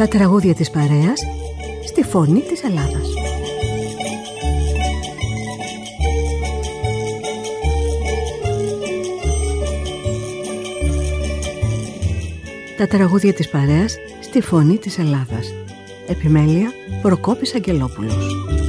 Τα τραγούδια της παρέας στη φωνή της Ελλάδας. Τα τραγούδια της παρέας στη φωνή της Ελλάδας. Επιμέλεια Προκόπης Αγγελόπουλος.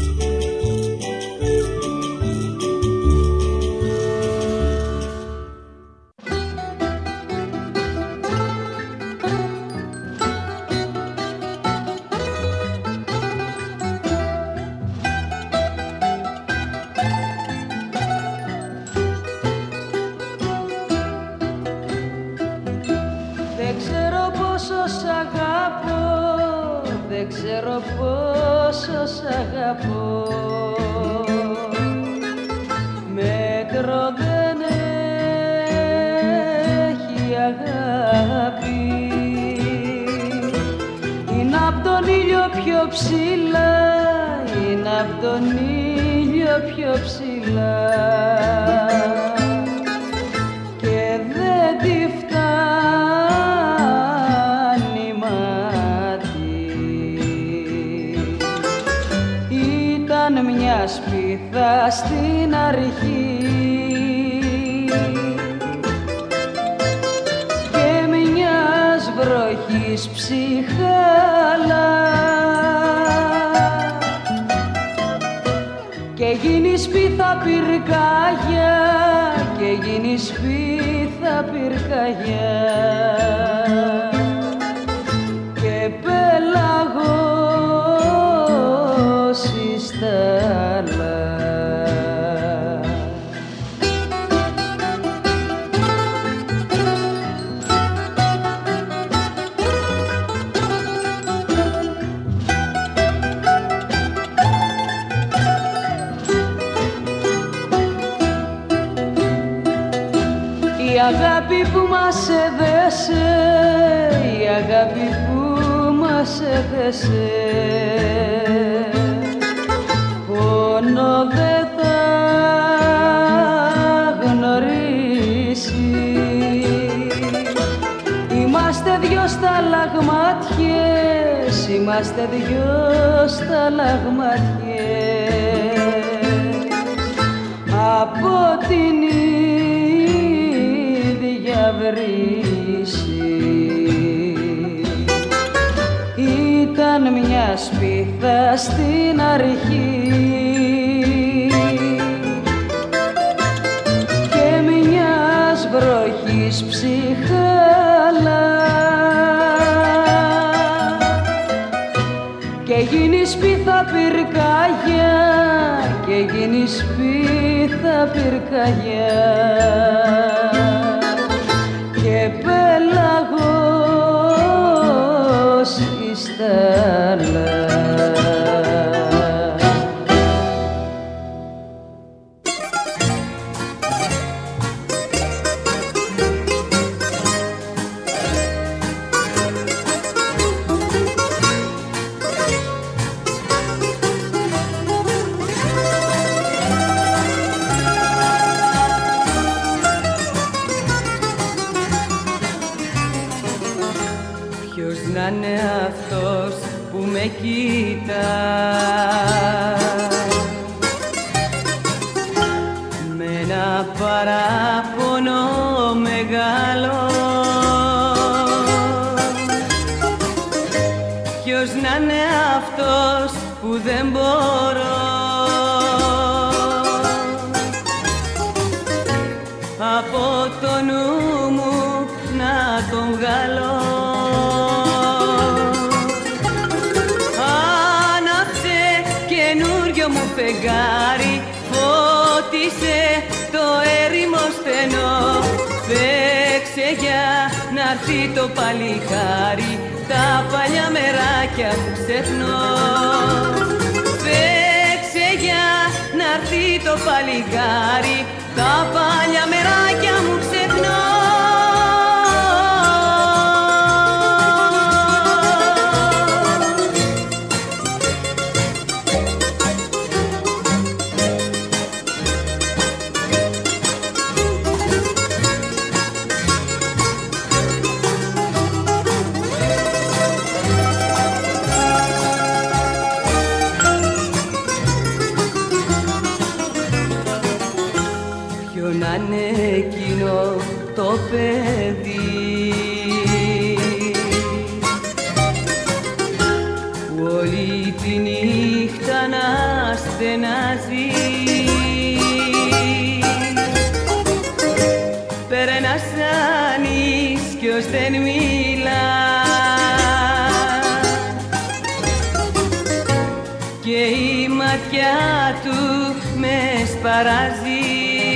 Στην αρχή και μιας βροχής ψυχάλα και γίνει σπίθα πυρκαγιά και γίνει σπίθα πυρκαγιά και πέλαγος εις θάλασσα. Η αγάπη που μας έδεσε, η αγάπη που μας έδεσε, πόνο δεν θα γνωρίσει. Είμαστε δυο σταλαγμάτιες, είμαστε δυο σταλαγμάτιες από την βρύση. Ήταν μια σπίθα στην αρχή και μιας βροχής ψυχάλα και γίνει σπίθα πυρκαγιά και γίνει σπίθα πυρκαγιά και πέλαγος εις θάλασσα. Με ένα παράπονο μεγάλο, ποιος να είναι αυτός που δεν μπορώ από το νου μου να τον βγάλω. Φεγγάρι, φώτισε το έρημο στενό. Παίξε για να'ρθεί το παλικάρι, τα παλιά μεράκια που ξεχνώ. Παίξε για να'ρθεί το παλικάρι, τα παλιά μεράκια μου ξεχνώ. όλη τη νύχτα να στενάζει. Περνάς σαν ίσκιος δεν μιλά και η ματιά του με σπαράζει.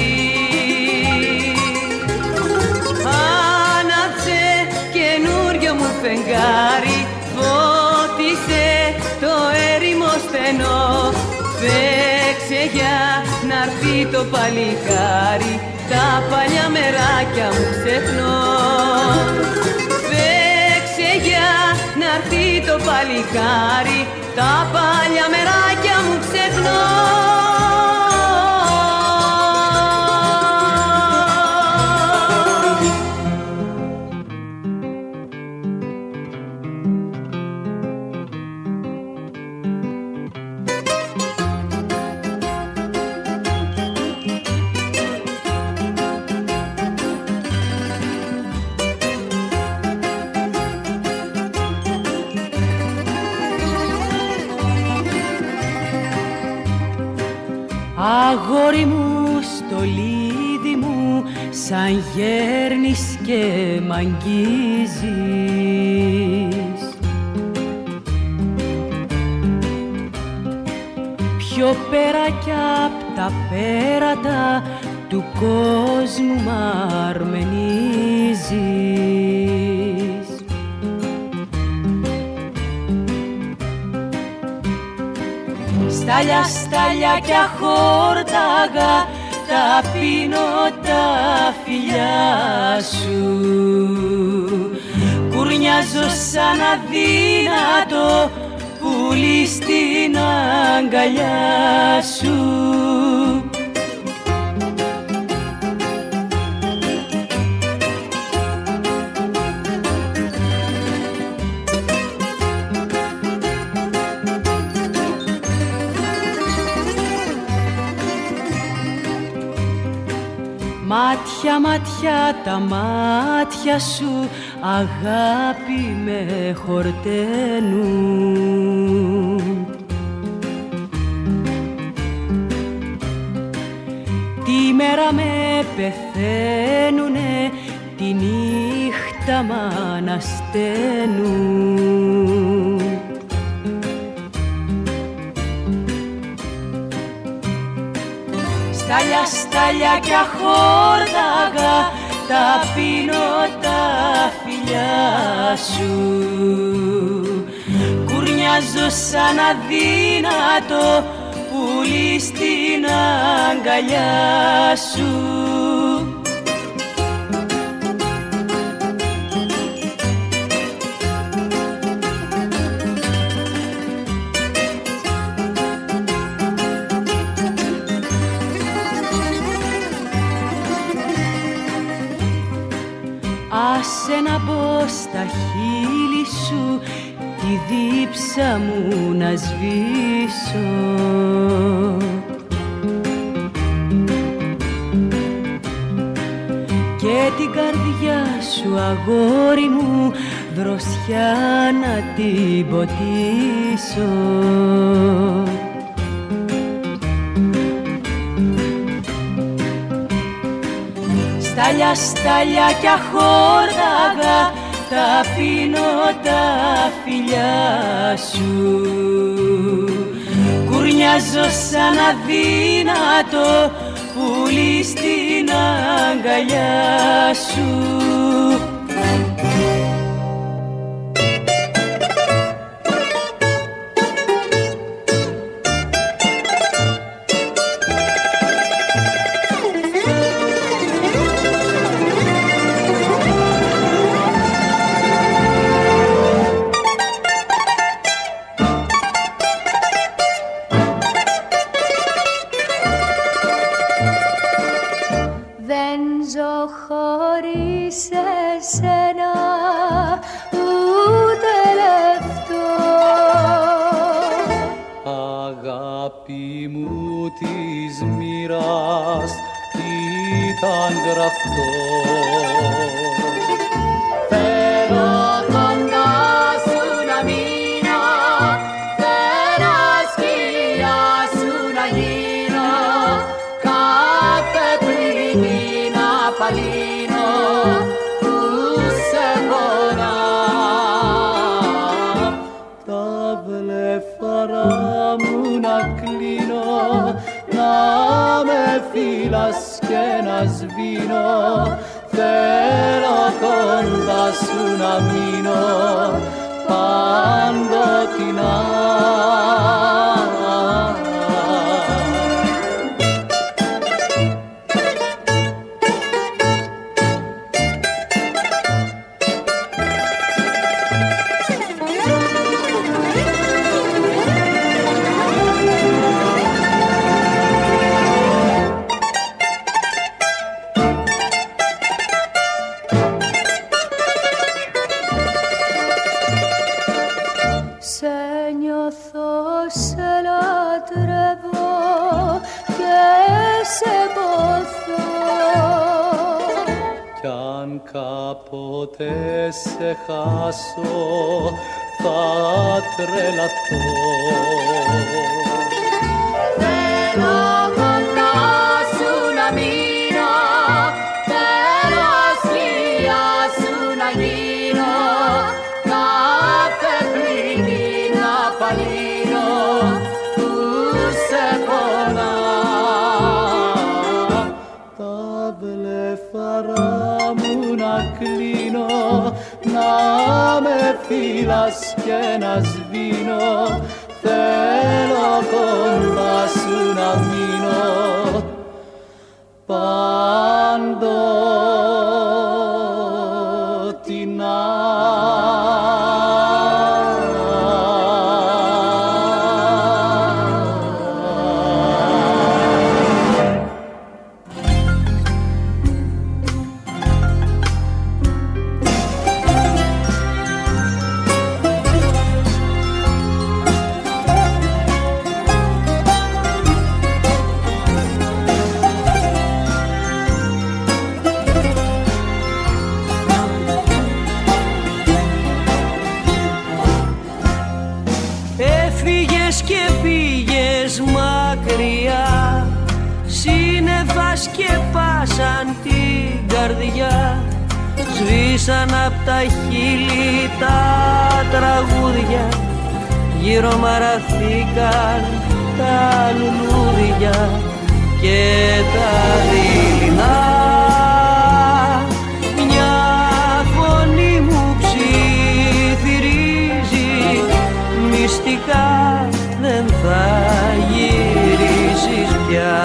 Άναψε καινούριο μου φεγγάρι, φώτισε το έρημο στενό. Παίξε για να'ρθεί το παλικάρι, τα παλιά μεράκια μου ξεχνώ. Παίξε για να'ρθεί το παλικάρι, τα παλιά μεράκια μου ξεχνώ. Αγόρι μου, στολίδι μου, σαν γέρνεις και μ' αγγίζεις. Πιο πέρα κι απ' τα πέρατα του κόσμου μ' αρμενίζεις. Στάλια, στάλια κι αχόρταγα, τα πίνω τα φιλιά σου. Κουρνιάζω σαν αδύνατο πουλί στην αγκαλιά σου. Μάτια, μάτια, τα μάτια σου αγάπη με χορταίνουν. Τη μέρα με πεθαίνουνε, τη νύχτα μ' ανασταίνουν. Στάλια, στάλια κι αχόρταγα, τα πίνω τα φιλιά σου. Κουρνιάζω σαν αδύνατο πουλί στην αγκαλιά σου. Άσε να μπω στα χείλη σου, τη δίψα μου να σβήσω. Και την καρδιά σου αγόρι μου δροσιά να την ποτίσω. Στάλια, στάλια κι αχόρταγα, τα πίνω τα φιλιά σου. Κουρνιάζω σαν αδύνατο πουλί στην αγκαλιά σου. Αγάπη μου της μοίρας ήταν γραφτό. Θέλω κοντά σου να μείνω βλέφαρα μου να κλείνω, να με φύλας και να σβήνω, θέλω κοντά σου να μείνω παντοτινά. Κάποτε σε χάσω θα τρελαθώ. Θέλω κοντά σου να μείνω, θέλω σκιά σου να γίνω, κάθε πληγή να παλύνω που σε πονά. Τα βλέφαρα να κλείνω, να με φύλας και να σβήνω, θέλω κοντά σου να μείνω παντοτινά. Σκεπάσαν την καρδιά, σβήσαν απ' τα χείλη τα τραγούδια, γύρω μαραθήκαν τα λουλούδια και τα δειλινά. Μια φωνή μου ψιθυρίζει, μυστικά δεν θα γυρίσεις πια.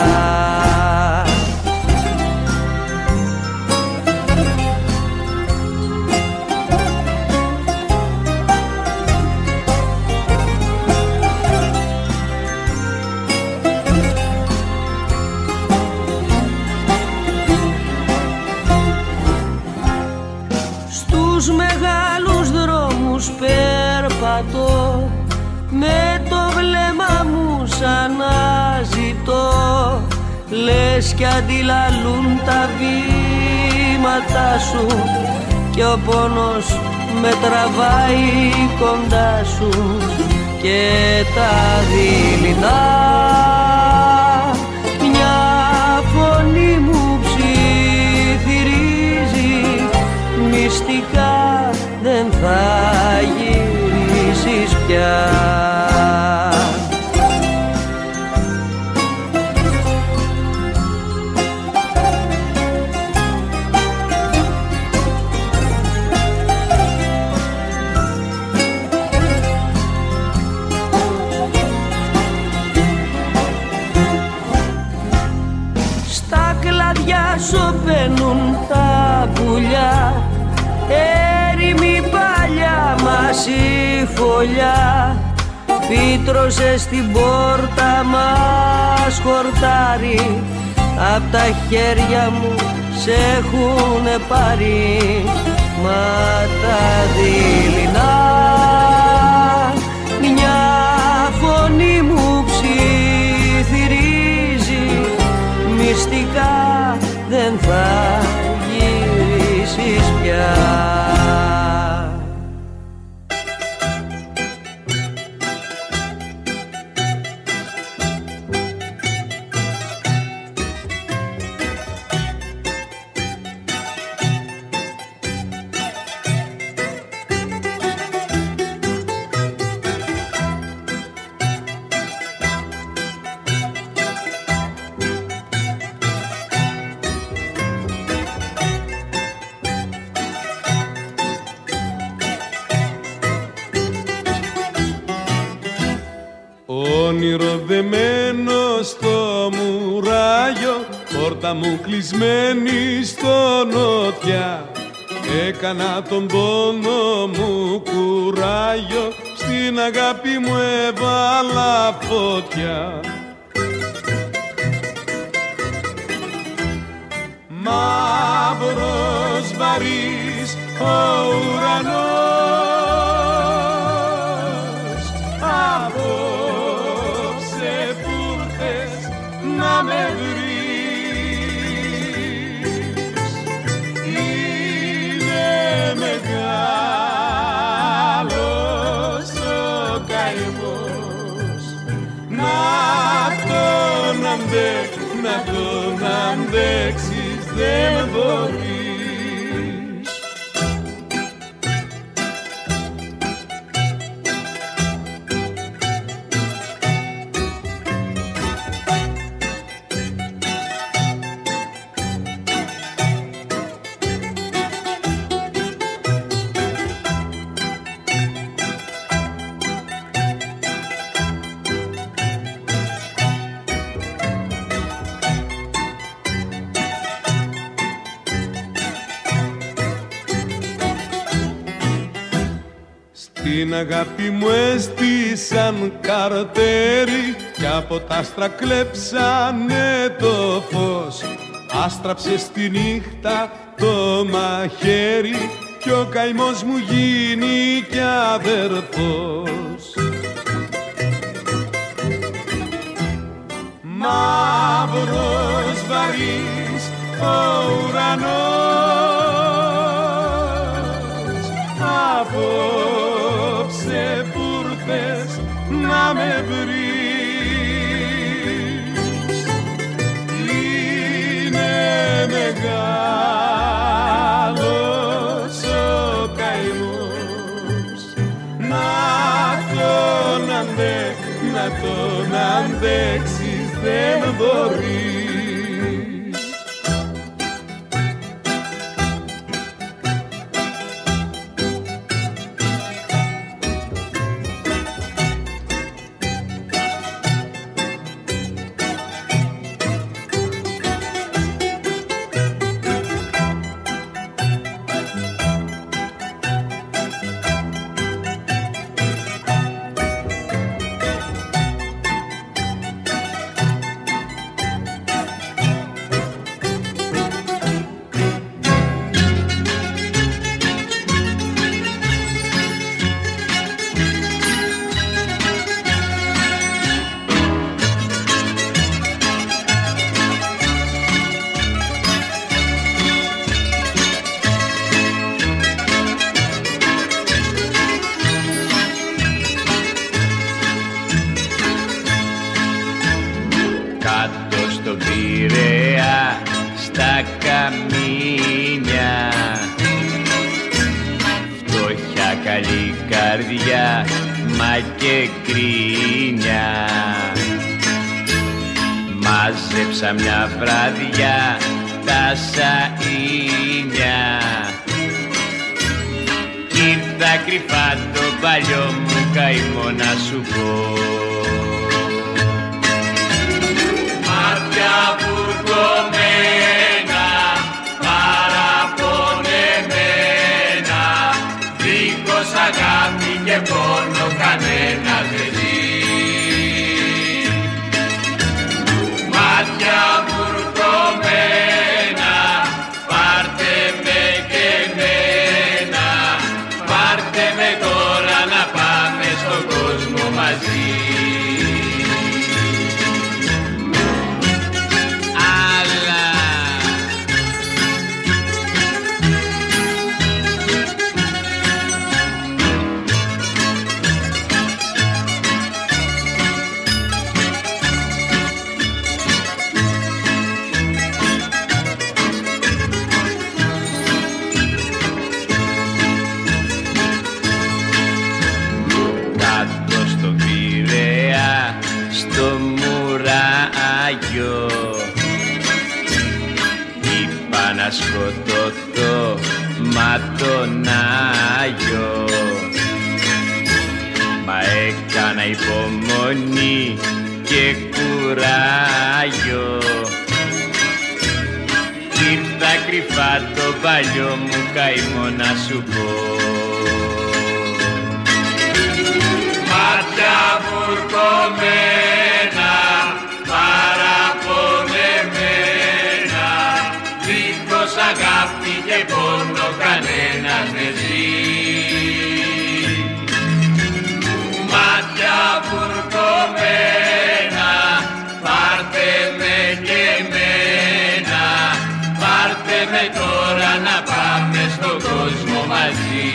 Περπατώ με το βλέμμα μου σαν να ζητώ, λες κι αντιλαλούν τα βήματα σου και ο πόνος με τραβάει κοντά σου και τα δειλινά. Μια φωνή μου ψιθυρίζει, μυστικά δεν θα γυρίσεις πια. Στα κλαδιά σωπαίνουν τα πουλιά, έρημη παλιά μας η φωλιά, φύτρωσε στην πόρτα μας χορτάρι, απ' τα χέρια μου σε έχουνε πάρει, μα τα δειλινά. Μια φωνή μου ψιθυρίζει, μυστικά δεν θα γυρίσεις πια. Όνειρο δεμένο στο μουράγιο, πόρτα μου κλεισμένη στο νότια. Έκανα τον πόνο μου κουράγιο, στην αγάπη μου έβαλα φωτιά. Μαύρος βαρύς ο ουρανός, απόψε που θες να με βρεις. Είναι μεγάλος ο καημός, να τον αντέξεις δεν μπορείς. Την αγάπη μου έστησαν καρτέρι κι από τα άστρα κλέψανε το φως. Άστραψε στη νύχτα το μαχαίρι κι ο καημός μου γίνει κι αδερφός. Μαύρος βαρύς ο ουρανός, απόψε που θες να με βρεις. Είναι μεγάλος ο καημός, να τον αντέξεις δεν μπορείς. μα και κρίνια. Μάζεψα μια βράδια τα σαΐνια κι ήρθα κρυφά το παλιό μου καημό να σου πω. Μάτια βουρκωμένα, παραπονεμένα, δίχως αγάπη και πόνο κανένα δεν ζει. Μάτια βουρκωμένα, πάρτε με και εμένα, πάρτε με τώρα να πάμε στον κόσμο μαζί. Είπα να σκοτωθώ μα τον Άγιο, μα έκανα υπομονή και κουράγιο. Ήρθα κρυφά το παλιό μου καημό να σου πω. Μάτια βουρκωμένα, παραπονεμένα, δίχως αγάπη και πόνο κανένας δεν ζει. Μάτια βουρκωμένα, πάρτε με και εμένα, πάρτε με τώρα να πάμε στον κόσμο μαζί.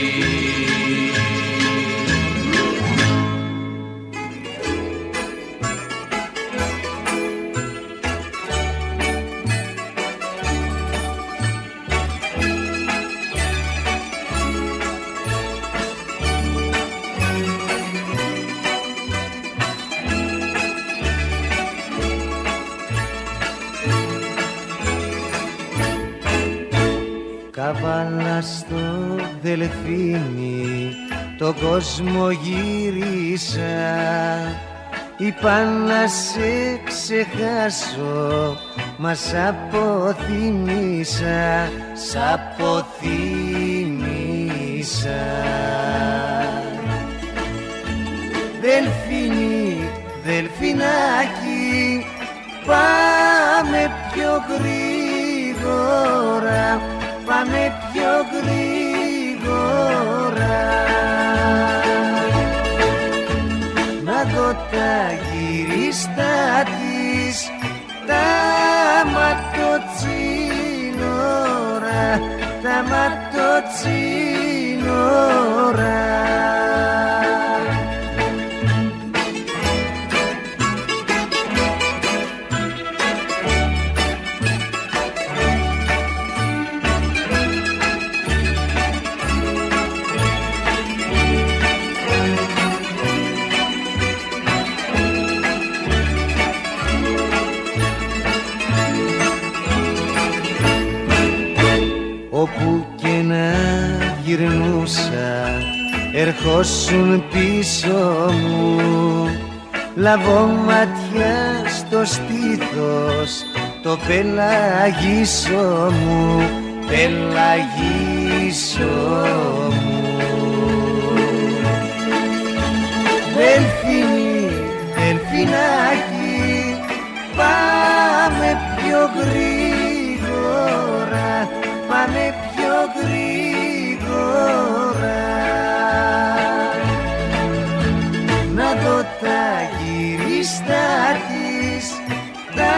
Καβάλα στο Δελφίνι, τον κόσμο γύρισα. Είπα να σε ξεχάσω, μα σ' αποθύμησα, σ' αποθύμησα. Δελφίνι, Δελφινάκι, πάμε πιο γρήγορα, πάμε πιο γρήγορα. Να δω τα γυρίστα της, τα ματοτσίνορα, τα ματοτσίνορα. Όπου και να γυρνούσα, ερχόσουν πίσω μου. Λαβώ ματιά στο στήθος, το πελαγίσο μου, πελαγίσο μου. Δελφίνι, Δελφινάκι, πάμε πιο γρήγορα, πάμε πιο γρήγορα. Να δω τα γυρίστα της, τα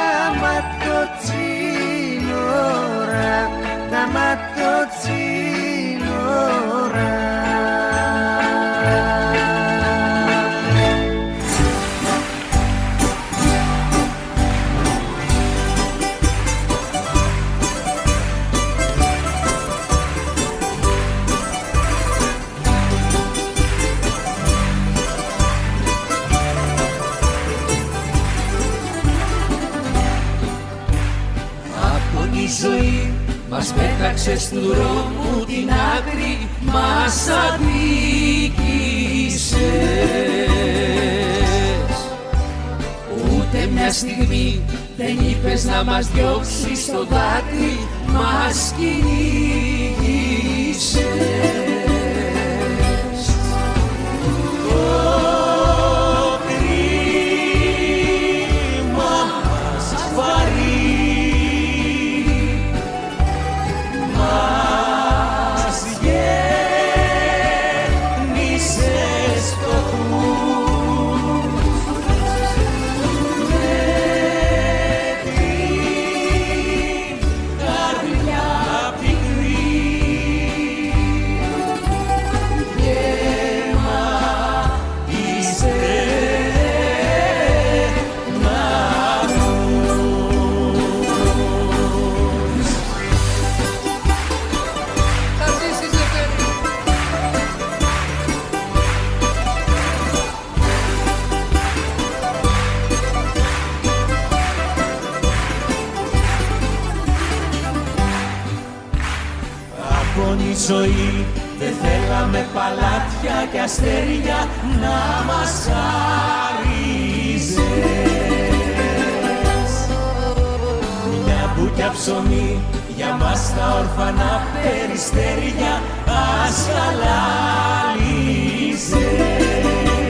ματοτσίνορα, τα ματοτσίνορα. Η ζωή μας πέταξε στου δρόμου την άκρη, μας αδίκησες. Ούτε μια στιγμή δεν είπες να μας διώξεις στο δάκρυ, μας κυνήγησες. Η ζωή δεν θέλαμε παλάτια και αστέρια να μας χάριζες. Μια μπουκιά ψωμί για μας τα όρφανα περιστέρια ας χαλάλιζες.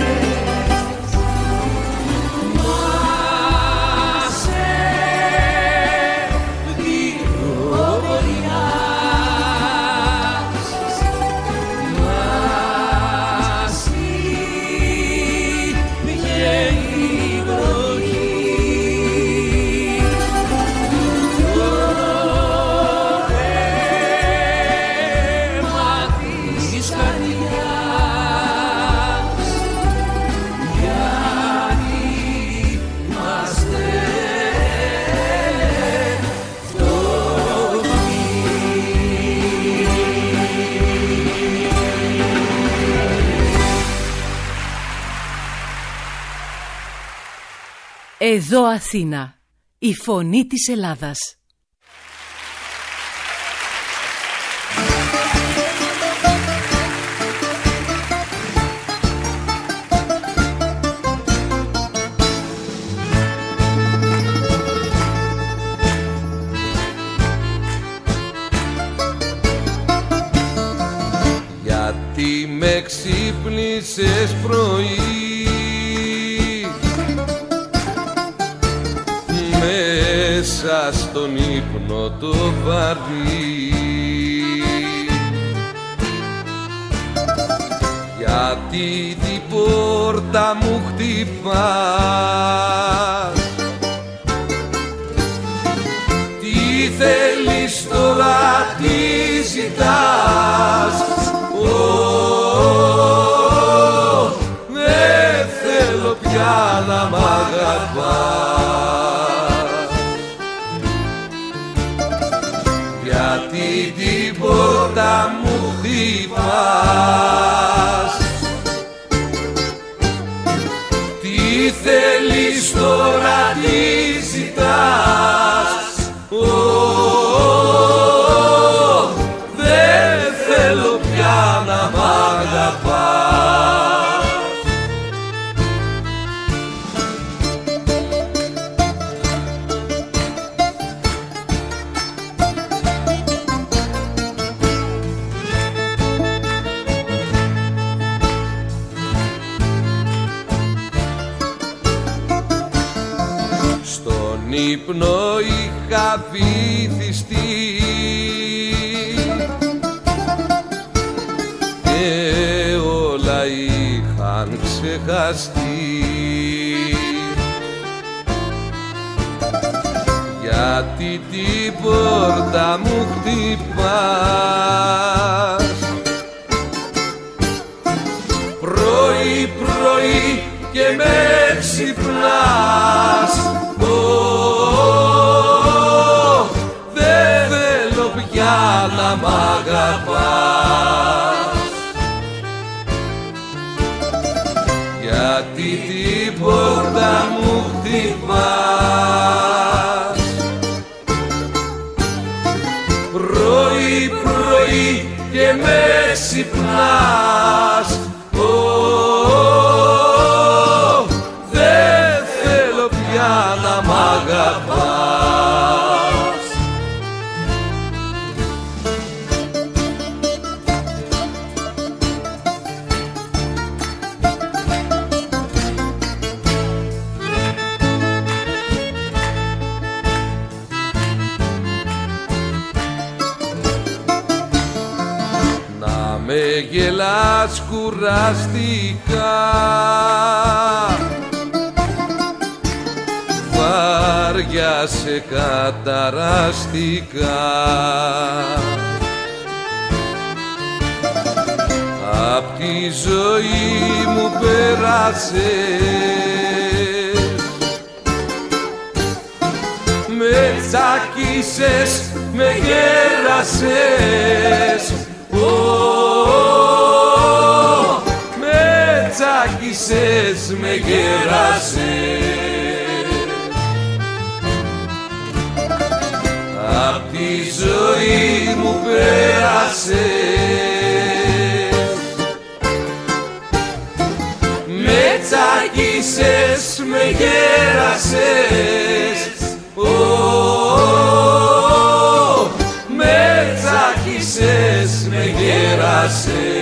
Εδώ Αθήνα, η φωνή της Ελλάδας. Γιατί με ξύπνησες πρωί μέσα στον ύπνο το βαρύ, γιατί την πόρτα μου χτυπάς, τι θέλεις τώρα, τι ζητάς, δεν θέλω πια να μ' αγαπάς, γιατί την πόρτα μου χτυπάς, τι θέλεις τώρα, τι ζητάς, δεν θέλω πια να μ' αγαπάς. Στον ύπνο είχα βυθιστεί και όλα είχαν ξεχαστεί, γιατί την πόρτα μου χτυπάς, πρωί πρωί και με ξυπνάς, δεν θέλω πια να μ' αγαπάς, γιατί την πόρτα μου χτυπάς, πρωί πρωί και με ξυπνάς, δεν θέλω πια να μ' αγαπάς. Να με γελάς κουραστικά, βάρια σε καταραστικά, απ' τη ζωή μου πέρασες, με τσάκισες, με γέρασες, με τσάκισες, με γέρασες, απ' τη ζωή μου πέρασες, τσάκισες, με γέρασες. Με τσάκισες, με γέρασες.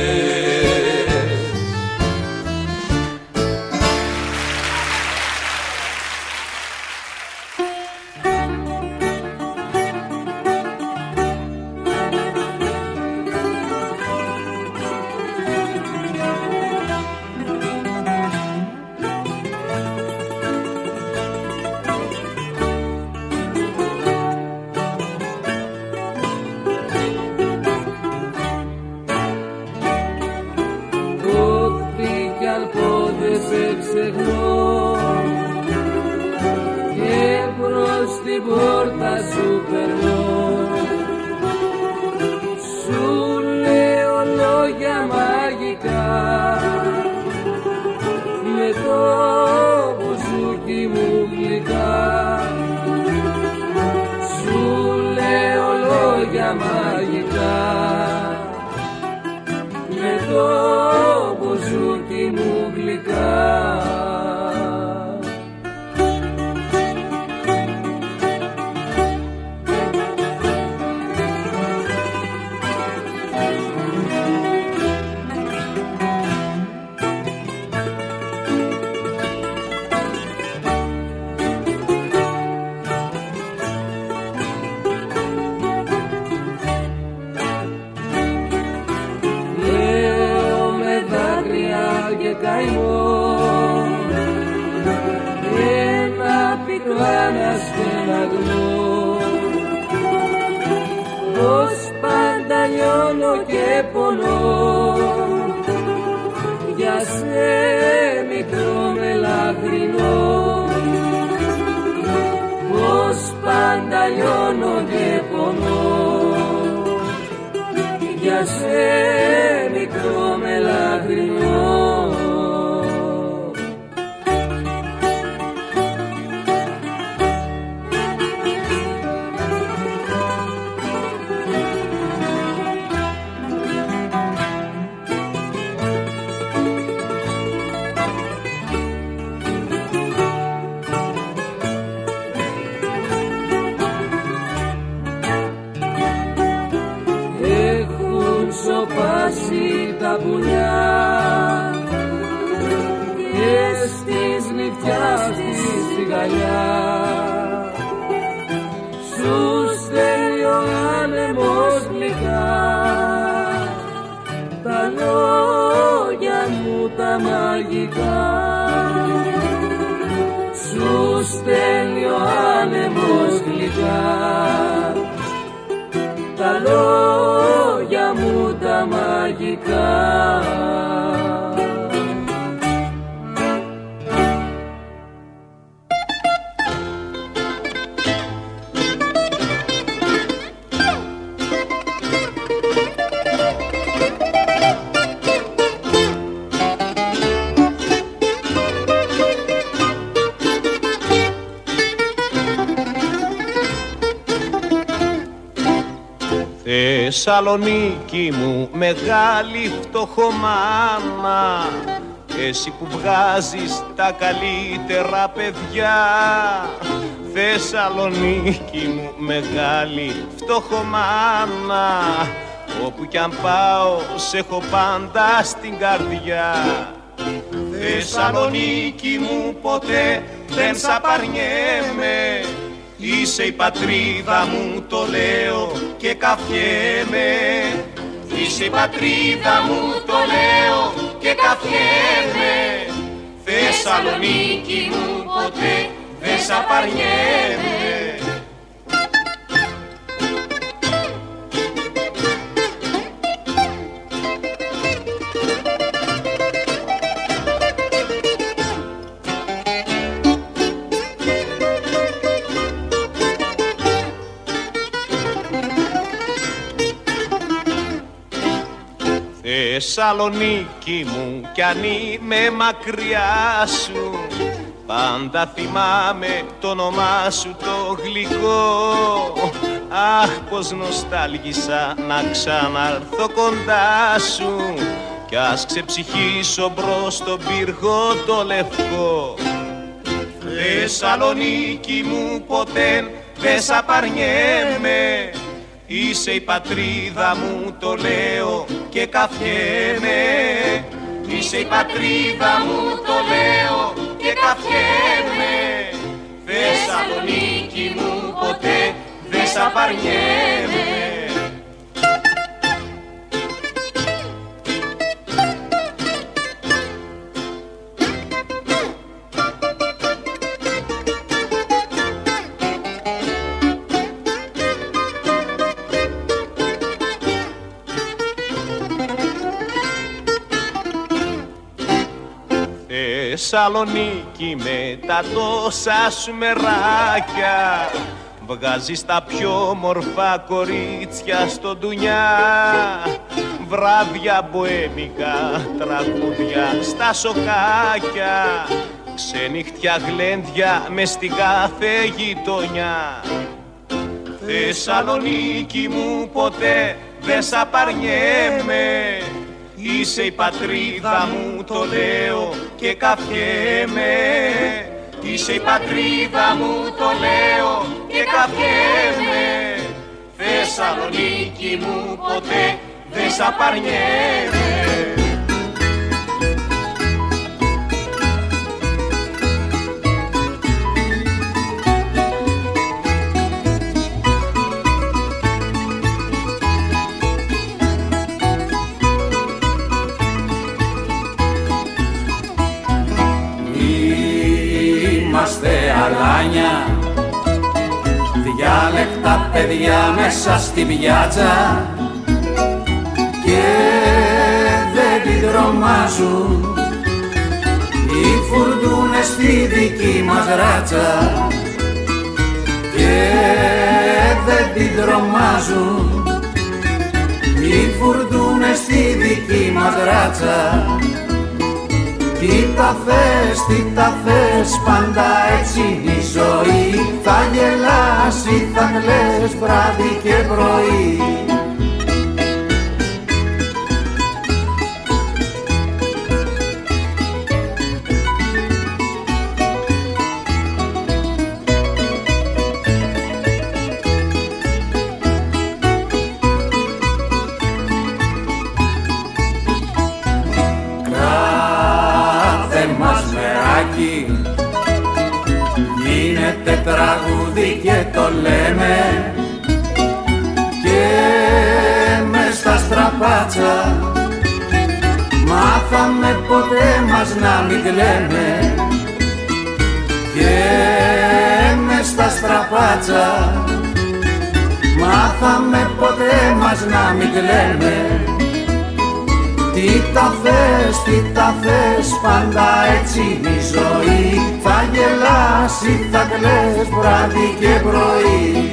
Θεσσαλονίκη μου μεγάλη φτωχομάνα, εσύ που βγάζεις τα καλύτερα παιδιά. Θεσσαλονίκη μου μεγάλη φτωχομάνα, όπου κι αν πάω σε έχω πάντα στην καρδιά. Θεσσαλονίκη μου ποτέ δεν σ' απαρνιέμαι, είσαι η πατρίδα μου, το λέω και καφιέμαι. Είσαι η πατρίδα μου, το λέω και καφιέμαι. Θεσσαλονίκη μου ποτέ δεν σ' απαρνιέμαι. Θεσσαλονίκη μου κι αν είμαι μακριά σου, πάντα θυμάμαι το όνομά σου το γλυκό. Αχ πως νοστάλγησα να ξαναρθώ κοντά σου, κι ας ξεψυχήσω μπρος στον πύργο το λευκό. Θεσσαλονίκη μου ποτέ δεν σ' απαρνιέμαι, είσαι η πατρίδα μου το λέω και καφιέμαι. Είσαι η πατρίδα μου το λέω και καφιέμαι. Θεσσαλονίκη μου ποτέ δεν σ' απαρνιέμαι. Θεσσαλονίκη με τα τόσα σου μεράκια, βγάζεις τα πιο μορφά κορίτσια στο ντουνιά. Βράδια μποέμικα, τραγούδια στα σοκάκια, ξενύχτια γλέντια μες στην κάθε γειτονιά. Θεσσαλονίκη μου ποτέ δεν σ' απαρνιέμαι, είσαι η πατρίδα μου το λέω και καφιέμαι. Είσαι η πατρίδα μου το λέω και καφιέμαι. Θεσσαλονίκη μου ποτέ δεν σ' απαρνιέμαι. Είμαστε αλάνια, διάλεκτα παιδιά μέσα στη πιάτσα και δεν την τρομάζουν οι φουρτούνες στη δική μας ράτσα και δεν την τρομάζουν οι φουρτούνες στη δική μας ράτσα. Τι τα θες, πάντα έτσι είναι η ζωή. Θα γελάσει, θα κλαις βράδυ και πρωί. Γίνεται τραγούδι και το λέμε και μες στα στραπάτσα μάθαμε ποτέ μας να μην κλαίμε και μες στα στραπάτσα μάθαμε ποτέ μας να μην κλαίμε. Τι τα θες, πάντα έτσι είναι η ζωή. Θα γελάσει, θα κλαις βράδυ και πρωί.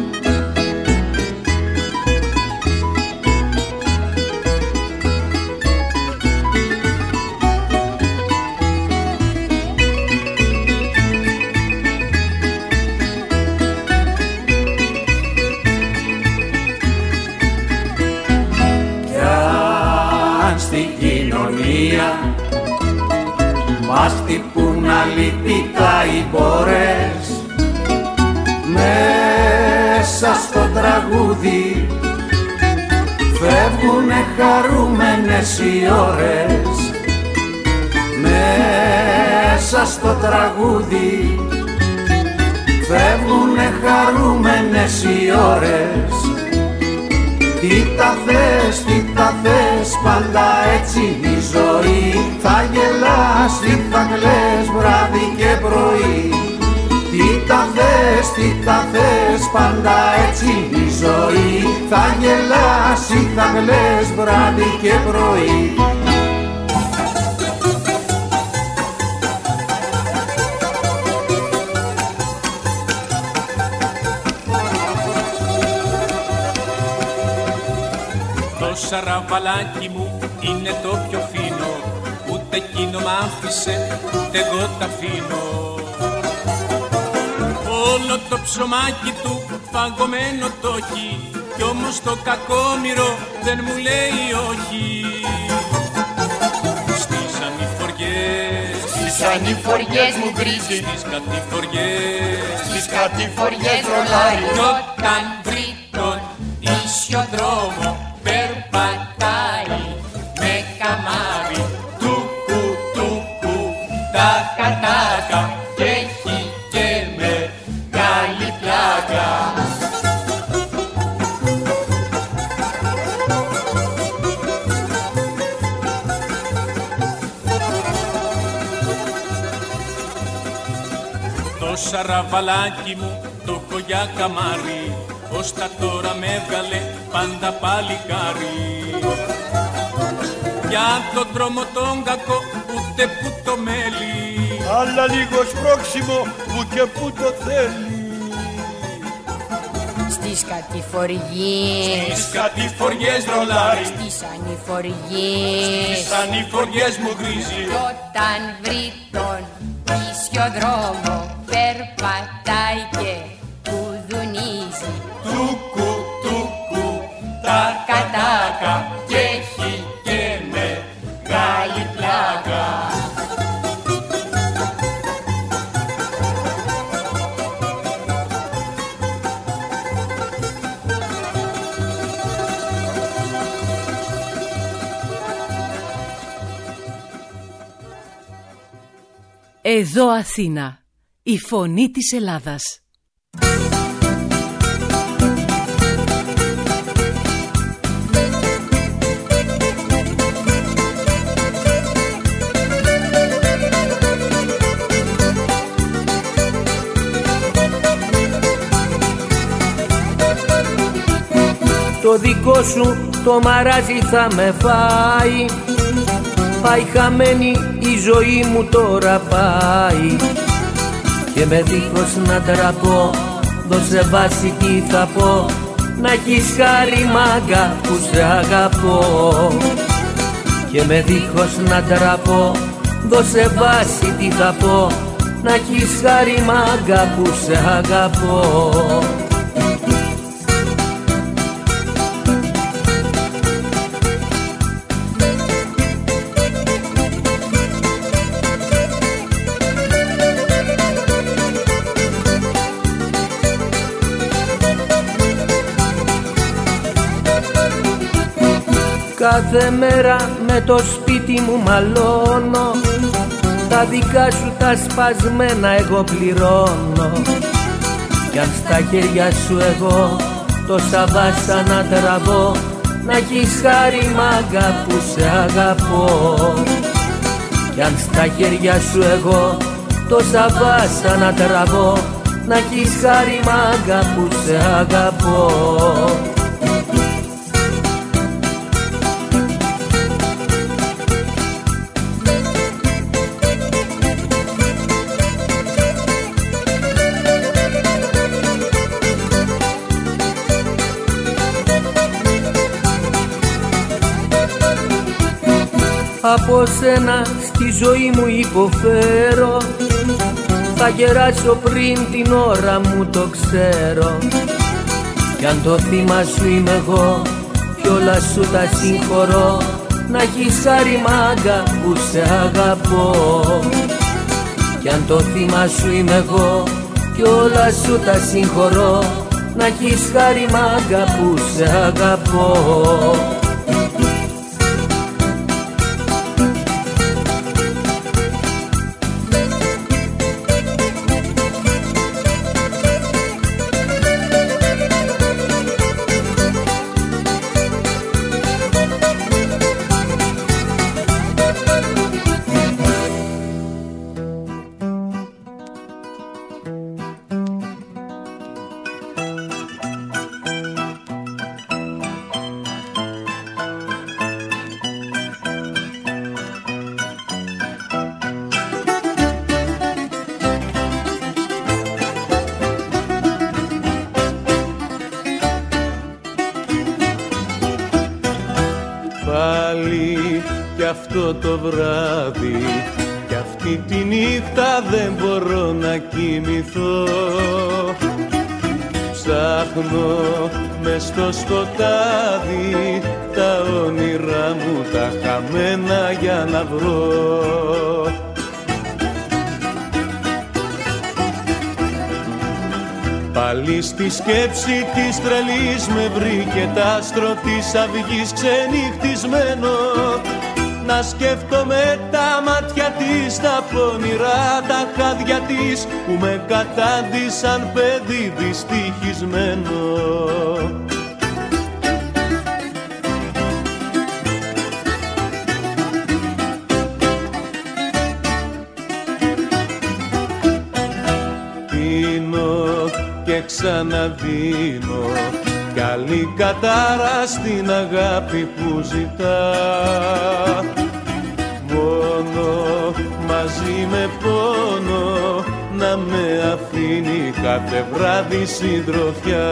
Στην κοινωνία μας χτυπούν αλητικά οι μπόρες, μέσα στο τραγούδι φεύγουνε χαρούμενες οι ώρες. Μέσα στο τραγούδι φεύγουνε χαρούμενες οι ώρες. Τι τα θες, πάντα έτσι είναι η ζωή. Θα γελάσει, θα κλαις βράδυ και πρωί. Τι τα θες, πάντα έτσι είναι η ζωή. Θα γελάσει, θα κλαις βράδυ και πρωί. Σαραβαλάκι μου είναι το πιο φίνο, ούτε εκείνο μ' άφησε, ούτε εγώ τ' αφήνω. Όλο το ψωμάκι του φαγωμένο το έχει, κι όμως το κακόμοιρο δεν μου λέει όχι. στις ανηφοριές μου βρίζει, στις κατηφοριές ρολάρι. Κι όταν βρει τον ίσιο δρόμο περπατάει με καμάρι, τούκου τούκου τάκα τάκα, και έχει και μεγάλη πλάκα. Το σαραβαλάκι μου το έχω για καμάρι, ως τα τώρα με έβγαλε πάντα παλικάρι. Για τον δρόμο τον κακό ούτε που το μέλι, αλλά λίγο σπρώξιμο που και που το θέλει. Στις κατηφοριές ρολάρι, στις ανηφοριές μου γκρίζει. Κι όταν βρει τον ίσιο δρόμο περπατάει και κουδουνίζει. Τούκου τούκου τάκα τάκα, και έχει και μεγάλη πλάκα. Εδώ Αθήνα, η φωνή της Ελλάδας. Το δικό σου το μαράζι θα με φάει, πάει χαμένη η ζωή μου τώρα πάει. Και με δίχως να τραπώ, δώσε βάση τι θα πω, να έχεις χάρη μάγκα που σε αγαπώ. Και με δίχως να τραπώ, δώσε βάση τι θα πω, να έχεις χάρη μάγκα που σε αγαπώ. Κάθε μέρα με το σπίτι μου μαλώνω, τα δικά σου τα σπασμένα εγώ πληρώνω. Κι αν στα χέρια σου εγώ τόσα βάσανα τραβώ, να έχεις χάρη μάγκα που σε αγαπώ. Κι αν στα χέρια σου εγώ τόσα βάσανα τραβώ, να έχεις χάρη μάγκα που σε αγαπώ. Από σένα στη ζωή μου υποφέρω, θα γεράσω πριν την ώρα μου το ξέρω. Κι αν το θύμα σου είμαι εγώ κι όλα σου τα συγχωρώ, να έχεις χάρη μάγκα που σε αγαπώ. Κι αν το θύμα σου είμαι εγώ κι όλα σου τα συγχωρώ, να έχεις χάρη μάγκα που σε αγαπώ. Πάλι κι αυτό το βράδυ κι αυτή τη νύχτα δεν μπορώ να κοιμηθώ. Σ' Ψάχνω μες στο σκοτάδι τα όνειρά μου τα χαμένα για να βρω. Πάλι στη σκέψη της τρελής με βρήκε τ' άστρο της αυγής ξενυχτισμένο. Να σκέφτομαι τα μάτια της, τα πονηρά τα χάδια της που με κατάντησαν παιδί δυστυχισμένο. Πίνω και ξαναδίνω κι άλλη κατάρα στην αγάπη που ζητά. Μόνο μαζί με πόνο να με αφήνει κάθε βράδυ συντροφιά.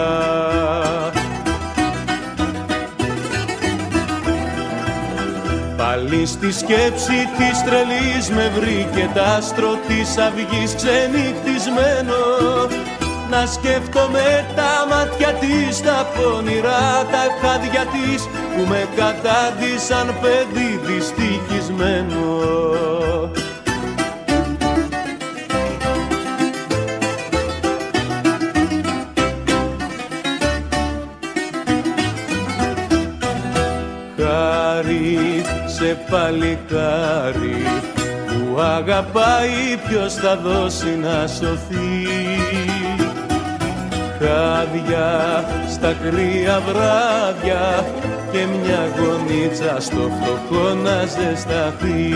Πάλι στη σκέψη της τρελής με βρήκε τ' άστρο της αυγής ξενυχτισμένο. Να σκέφτομαι τα μάτια της, τα πονηρά τα χάδια της που με κατάντησαν παιδί δυστυχισμένο. Χάρη σε παλικάρι που αγαπάει, ποιος θα δώσει να σωθεί. Χάδια στα κρύα βράδια και μια γονίτσα στο φτωχό να ζεσταθεί.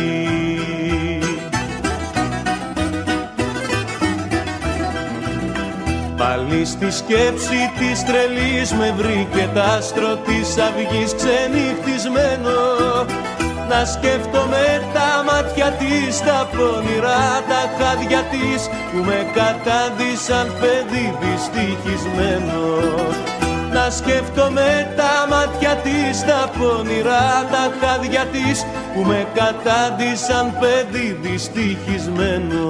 Πάλι στη σκέψη της τρελής με βρήκε τ' άστρο της αυγής ξενυχτισμένο. Να σκέφτομαι τα μάτια της, τα πονηρά τα χάδια της που με κατάντησαν παιδί δυστυχισμένο. Να σκέφτομαι τα μάτια της, τα πονηρά τα χάδια της που με κατάντησαν παιδί δυστυχισμένο.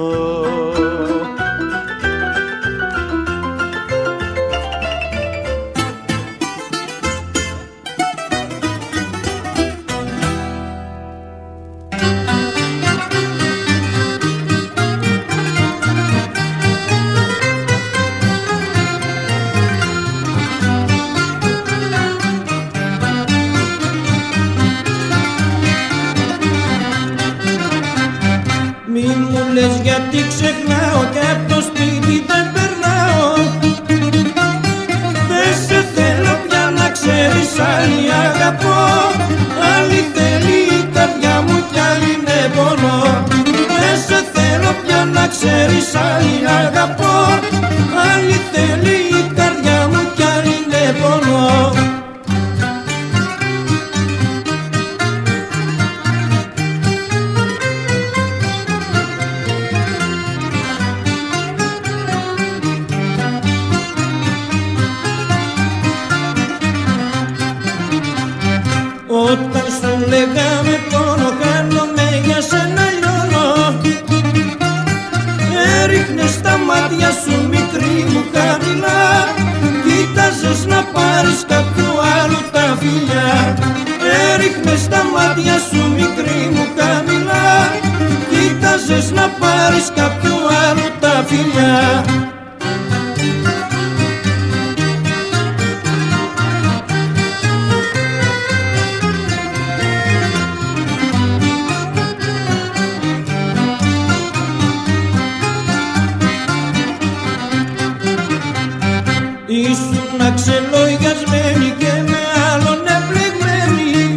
Γιατί ξεχνάω και απ' το σπίτι δεν περνάω. Δεν σε θέλω πια να ξέρεις, άλλη αγαπώ. Άλλη θέλει η καρδιά μου κι άλλη είναι πονό. Δεν σε θέλω πια να ξέρεις, άλλη αγαπώ. Άλλη θέλει η καρδιά μου κι άλλη είναι πονό. Όταν σου λέγαμε πόνο χάνομαι, για σένα λιώνω. Έριχνες τα μάτια σου μικρή μου χαμηλά. Κοίταζες να πάρεις κάποιου άλλου τα φιλιά. Έριχνες τα μάτια σου μικρή μου χαμηλά. Κοίταζες να πάρεις κάποιου άλλου τα φιλιά. Ήσουν αξελογιασμένη και με άλλον εμπλεγμένη.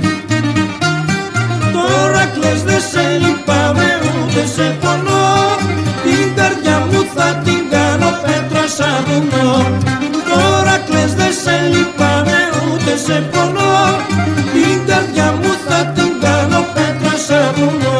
Τώρα κλαις, δεν σε λυπάμαι ούτε σε πονώ. Την καρδιά μου θα την κάνω πέτρα σαν βουνό. Τώρα κλαις, δεν σε λυπάμαι ούτε σε πονώ. Την καρδιά μου θα την κάνω πέτρα σαν βουνό.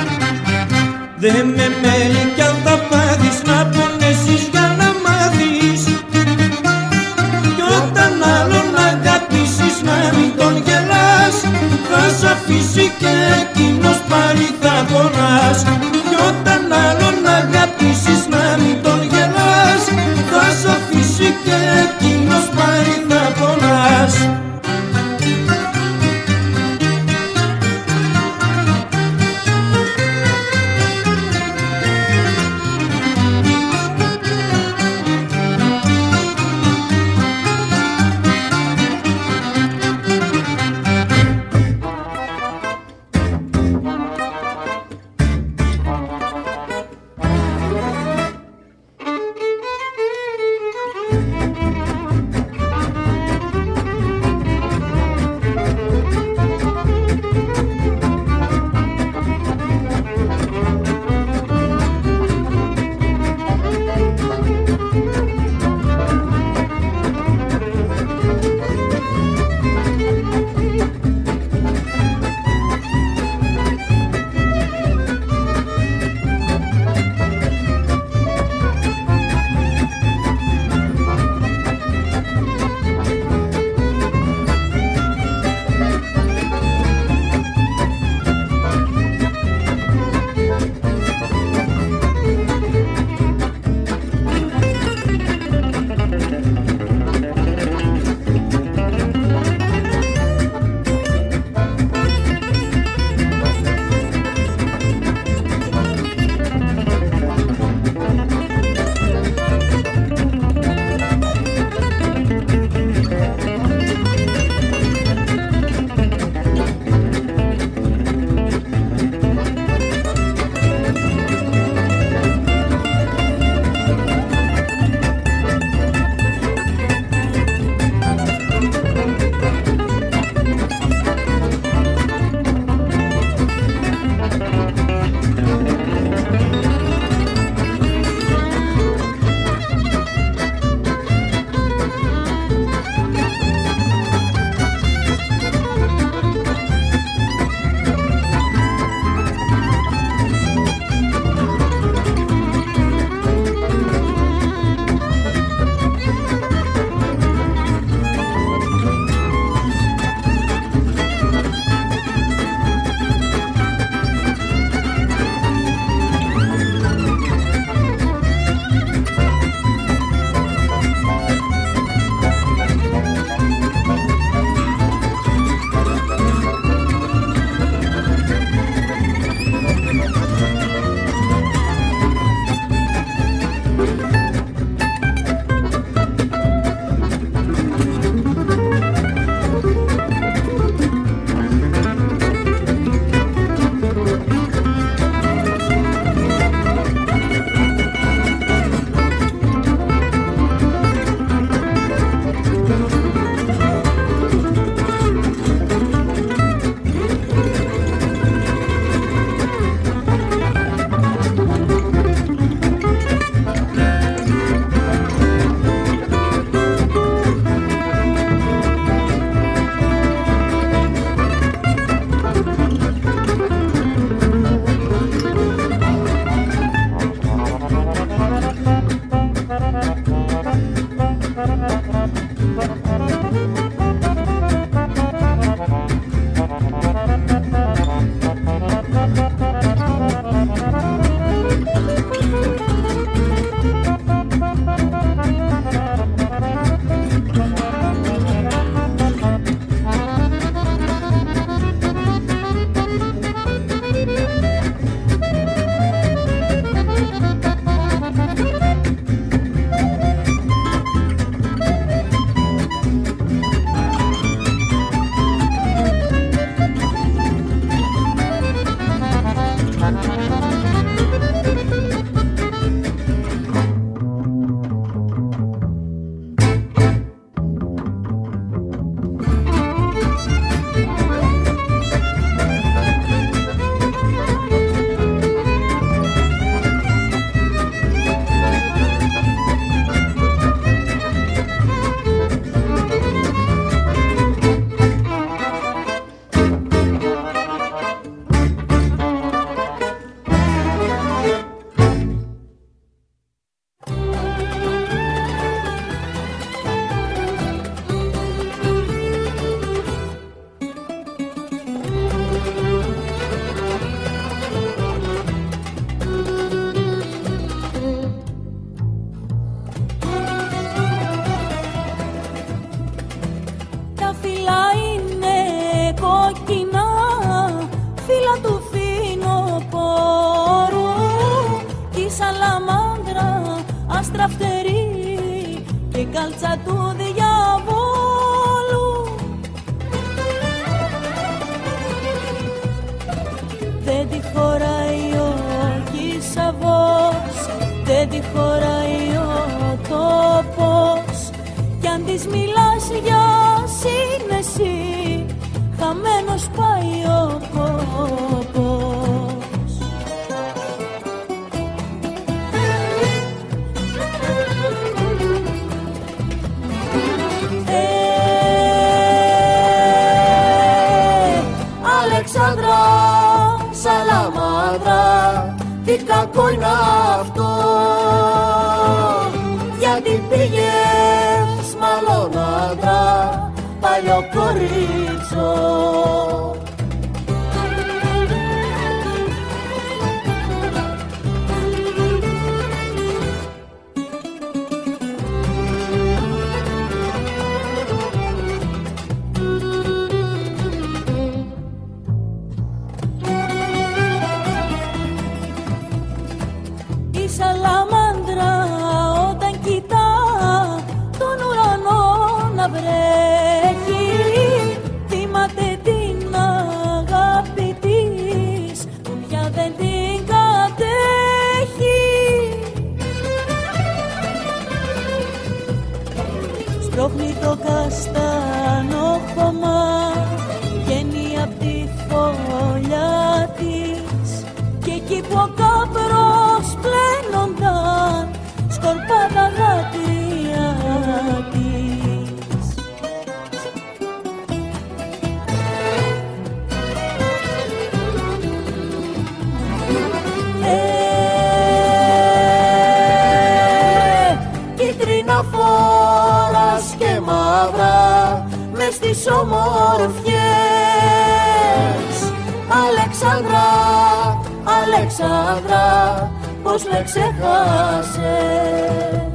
Δεν με μέλει κι αν θα πάθεις να πονέσεις για να μάθεις. πονάς. Κι όταν άλλον αγαπήσεις να μην τον γελάς, θα σ' αφήσει και εκείνος πάλι θα πονάς. σάλτσα του διαβόλου. Δεν τη χωράει ο Κισαβός, δεν τη χωράει ο τόπος, κι αν της μιλάς για σύνεση, χαμένος πάει ο κόπος. Αλεξάνδρα, Σαλαμάνδρα, τι κακό είναι αυτό, γιατί πήγες μάλλον άντρα, παλιό κορίτσο. Σπρώχνει το καστανό χωμά, βγαίνει απ' τη φωλιά της, και εκεί που ο κάπρος πλένονταν σκορπά τα δάκρυα της. Κίτρινα φόρας και μαύρα μες στις ομορφιές, Αλεξάνδρα, Αλεξάνδρα, πως με ξεχάσες.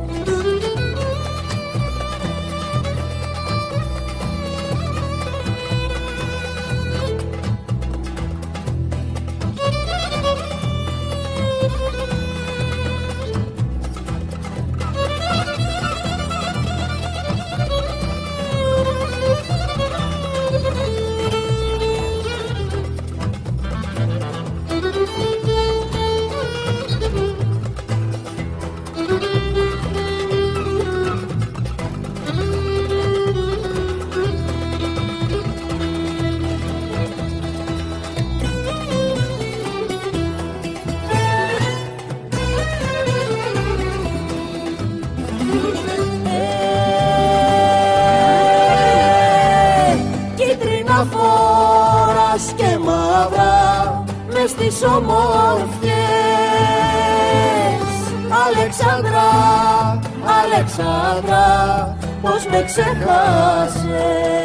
Φόρας και μαύρα μες στις ομορφιές, Αλεξάνδρα, Αλεξάνδρα, πως με ξεχάσες.